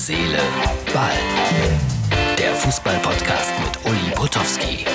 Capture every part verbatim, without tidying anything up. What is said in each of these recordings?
Seele, Ball. Der Fußball-Podcast mit Uli Potowski.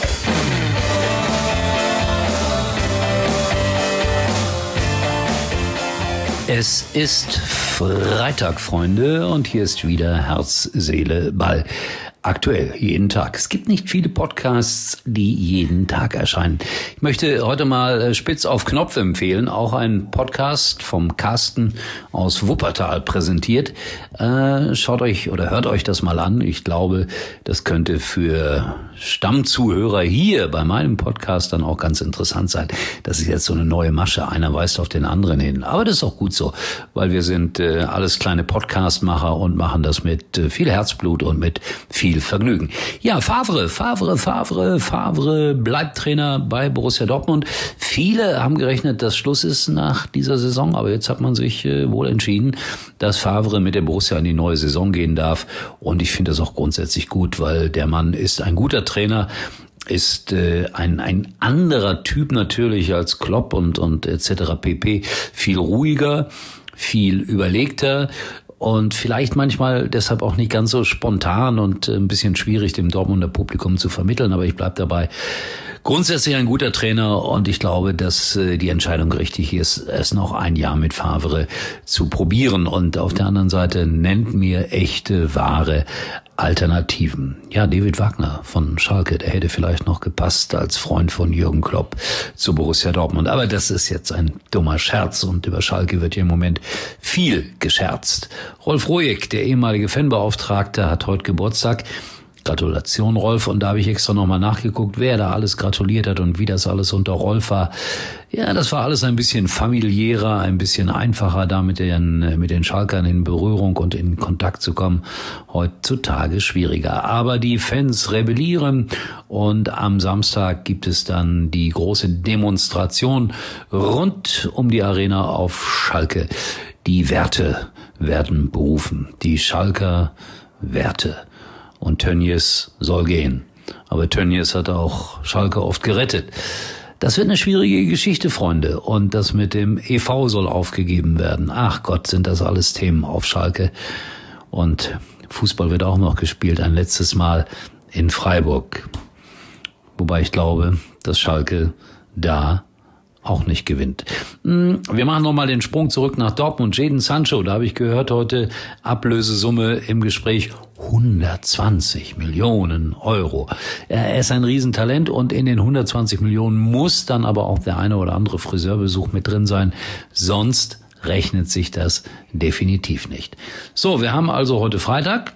Es ist Freitag, Freunde, und hier ist wieder Herz, Seele, Ball. Aktuell, jeden Tag. Es gibt nicht viele Podcasts, die jeden Tag erscheinen. Ich möchte heute mal spitz auf Knopf empfehlen. Auch ein Podcast vom Carsten aus Wuppertal präsentiert. Äh, schaut euch oder hört euch das mal an. Ich glaube, das könnte für Stammzuhörer hier bei meinem Podcast dann auch ganz interessant sein. Das ist jetzt so eine neue Masche. Einer weist auf den anderen hin. Aber das ist auch gut so, weil wir sind äh, alles kleine Podcastmacher und machen das mit äh, viel Herzblut und mit viel Vergnügen. Ja, Favre, Favre, Favre, Favre bleibt Trainer bei Borussia Dortmund. Viele haben gerechnet, dass Schluss ist nach dieser Saison, aber jetzt hat man sich äh, wohl entschieden, dass Favre mit der Borussia in die neue Saison gehen darf. Und ich finde das auch grundsätzlich gut, weil der Mann ist ein guter Trainer, ist äh, ein ein anderer Typ natürlich als Klopp und und et cetera pp. Viel ruhiger, viel überlegter. Und vielleicht manchmal deshalb auch nicht ganz so spontan und ein bisschen schwierig dem Dortmunder Publikum zu vermitteln. Aber ich bleib dabei. Grundsätzlich ein guter Trainer und ich glaube, dass die Entscheidung richtig ist, es noch ein Jahr mit Favre zu probieren. Und auf der anderen Seite nennt mir echte, wahre Alternativen. Ja, David Wagner von Schalke, der hätte vielleicht noch gepasst als Freund von Jürgen Klopp zu Borussia Dortmund. Aber das ist jetzt ein dummer Scherz und über Schalke wird hier im Moment viel gescherzt. Rolf Rojek, der ehemalige Fanbeauftragte, hat heute Geburtstag. Gratulation, Rolf. Und da habe ich extra nochmal nachgeguckt, wer da alles gratuliert hat und wie das alles unter Rolf war. Ja, das war alles ein bisschen familiärer, ein bisschen einfacher, da mit den, mit den Schalkern in Berührung und in Kontakt zu kommen. Heutzutage schwieriger. Aber die Fans rebellieren und am Samstag gibt es dann die große Demonstration rund um die Arena auf Schalke. Die Werte werden berufen. Die Schalker Werte. Und Tönnies soll gehen. Aber Tönnies hat auch Schalke oft gerettet. Das wird eine schwierige Geschichte, Freunde. Und das mit dem E V soll aufgegeben werden. Ach Gott, sind das alles Themen auf Schalke. Und Fußball wird auch noch gespielt, ein letztes Mal in Freiburg. Wobei ich glaube, dass Schalke da auch nicht gewinnt. Wir machen nochmal den Sprung zurück nach Dortmund. Jadon Sancho, da habe ich gehört heute, Ablösesumme im Gespräch hundertzwanzig Millionen Euro. Er ist ein Riesentalent und in den hundertzwanzig Millionen muss dann aber auch der eine oder andere Friseurbesuch mit drin sein. Sonst rechnet sich das definitiv nicht. So, wir haben also heute Freitag.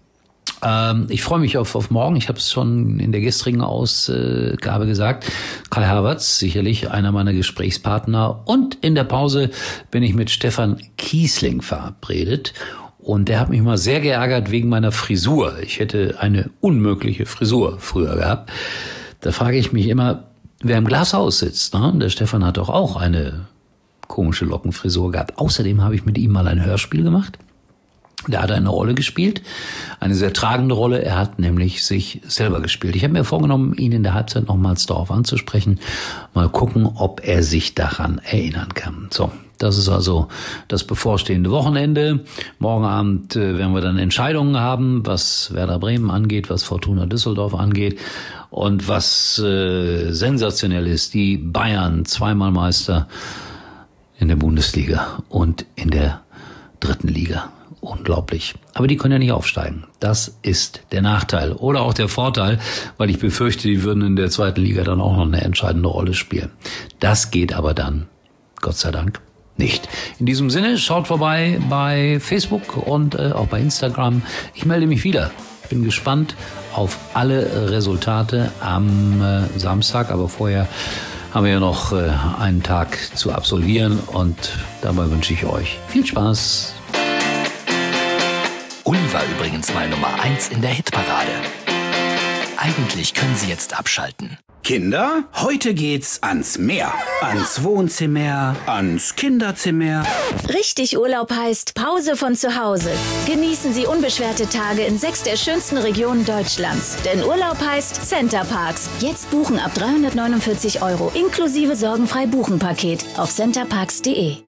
Ich freue mich auf, auf morgen. Ich habe es schon in der gestrigen Ausgabe gesagt. Kai Havertz, sicherlich einer meiner Gesprächspartner. Und in der Pause bin ich mit Stefan Kiesling verabredet. Und der hat mich mal sehr geärgert wegen meiner Frisur. Ich hätte eine unmögliche Frisur früher gehabt. Da frage ich mich immer, wer im Glashaus sitzt. Ne? Der Stefan hat doch auch eine komische Lockenfrisur gehabt. Außerdem habe ich mit ihm mal ein Hörspiel gemacht. Der hat eine Rolle gespielt, eine sehr tragende Rolle. Er hat nämlich sich selber gespielt. Ich habe mir vorgenommen, ihn in der Halbzeit nochmals darauf anzusprechen. Mal gucken, ob er sich daran erinnern kann. So, das ist also das bevorstehende Wochenende. Morgen Abend äh, werden wir dann Entscheidungen haben, was Werder Bremen angeht, was Fortuna Düsseldorf angeht. Und was äh, sensationell ist, die Bayern, zweimal Meister in der Bundesliga und in der dritten Liga. Unglaublich. Aber die können ja nicht aufsteigen. Das ist der Nachteil. Oder auch der Vorteil, weil ich befürchte, die würden in der zweiten Liga dann auch noch eine entscheidende Rolle spielen. Das geht aber dann, Gott sei Dank, nicht. In diesem Sinne, schaut vorbei bei Facebook und äh, auch bei Instagram. Ich melde mich wieder. Bin gespannt auf alle Resultate am äh, Samstag, aber vorher haben wir ja noch äh, einen Tag zu absolvieren und dabei wünsche ich euch viel Spaß. Uli war übrigens mal Nummer eins in der Hitparade. Eigentlich können Sie jetzt abschalten. Kinder, heute geht's ans Meer. Ans Wohnzimmer, ans Kinderzimmer. Richtig Urlaub heißt Pause von zu Hause. Genießen Sie unbeschwerte Tage in sechs der schönsten Regionen Deutschlands. Denn Urlaub heißt Center Parcs. Jetzt buchen ab dreihundertneunundvierzig Euro inklusive sorgenfrei Buchen Paket auf centerparks punkt de.